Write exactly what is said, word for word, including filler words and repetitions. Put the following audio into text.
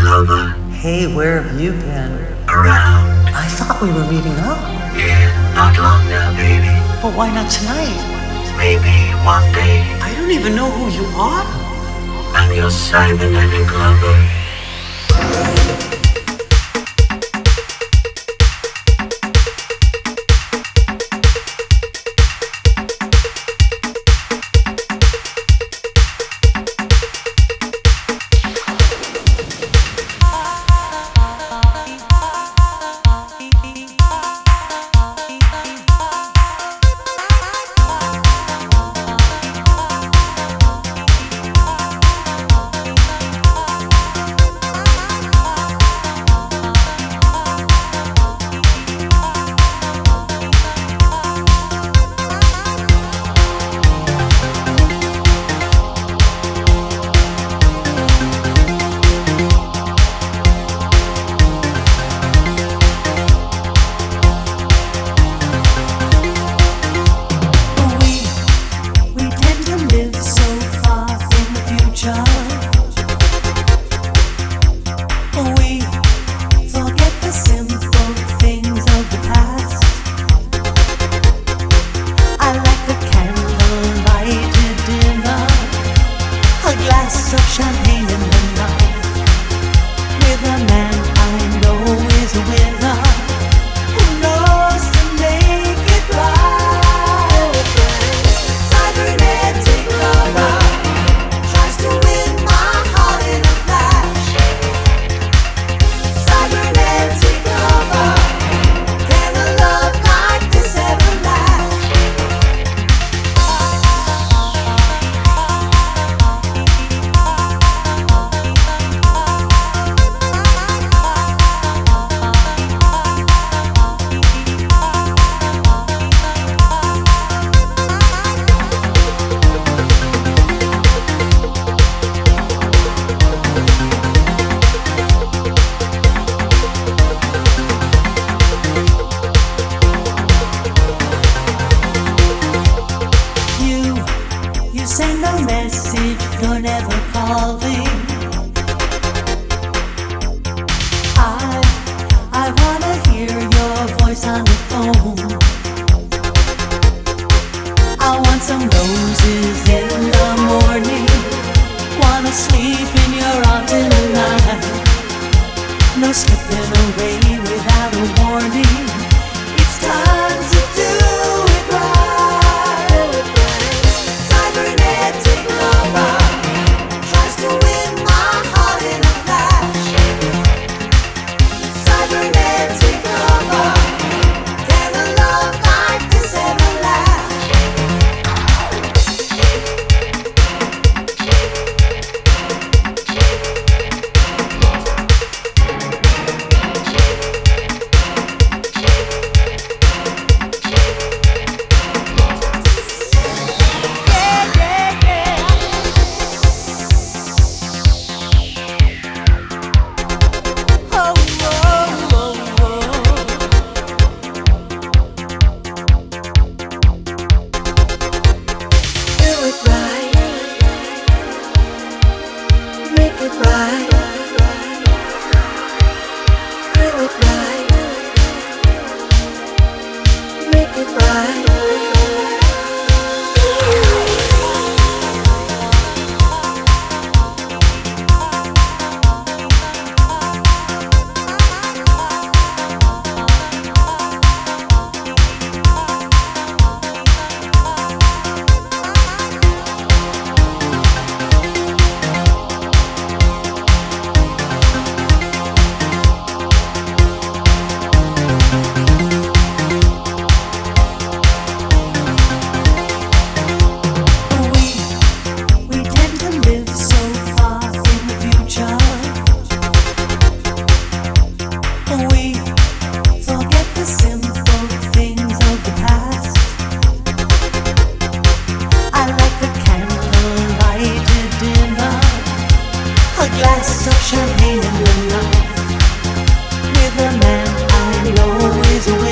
lover. Hey, where have you been? Around. I thought we were meeting up. Yeah, not long now, baby. But why not tonight? Maybe one day. I don't even know who you are. I'm your cybernetic lover. Send a message, you're never calling. I, I wanna hear your voice on the phone. I want some roses in the morning. Wanna sleep in your arms tonight. No slipping away without a warning. It's time to do it right. Glass of champagne in the night with a man I know is away.